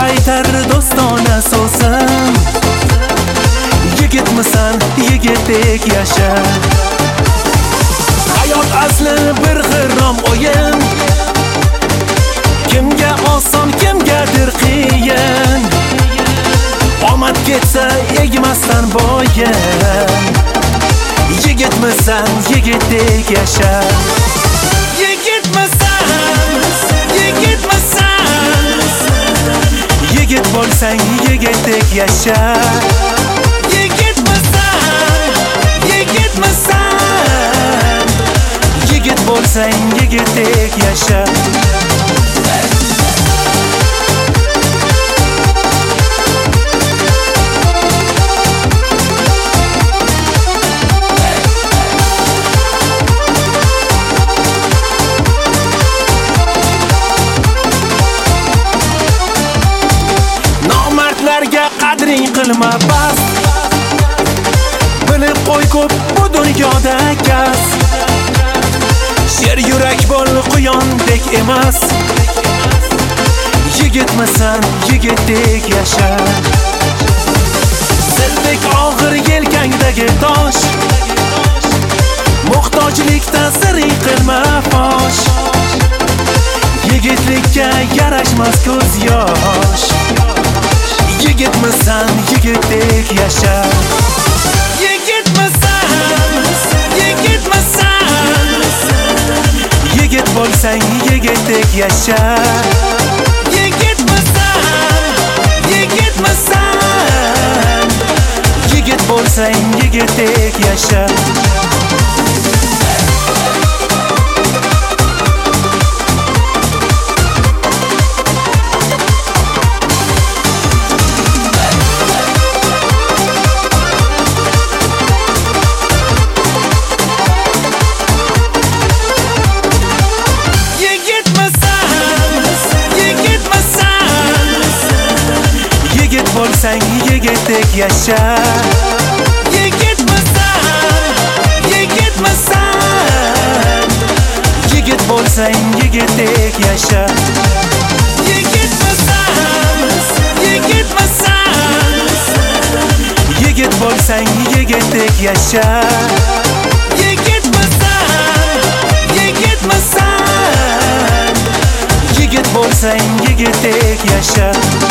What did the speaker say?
aytar do'stona so'zim. Yigitmisan, yigitdek yasha. Hayot asli bir g'irrom o'yin. Kimga oson, kimgadir qiyin. Omad ketsa egmasdan bo'yin. Yigitmisan, yigitdek yasha. Yigitmisan, yigitmisan. Yigit bo'lsang, yigitdek yasha. Yigitmisan, yigitmisan. Yigit bo'lsang, yigitdek yasha. Qadring qilma bas. Bilib qo'y ko'p bu dunyoda kas. Sher yurak bo'l quyondek emas. Yigitmisan, yigitdek yasha. Sildek og'ir yelkangdagi tosh. Muhtojlikda siring qilma fosh. Yigitlikka yarashmas ko'z yosh. Yigitmisan, yigitdek yasha. Yigitmisan, yigitmisan. Yigit bo'lsang, yigitdek yasha. Yigitmisan, yigitmisan. Yigit bo'lsang, yigitdek yasha. Bo'lsang, yigitdek yasha. Yigitmisan, yigitmisan. Yigit bo'lsang, yigitdek yasha. Yigitmisan, yigitmisan. Yigit bo'lsang, yigitdek yasha. Yigitmisan, yigitmisan. Yigit bo'lsang, yigitdek yasha.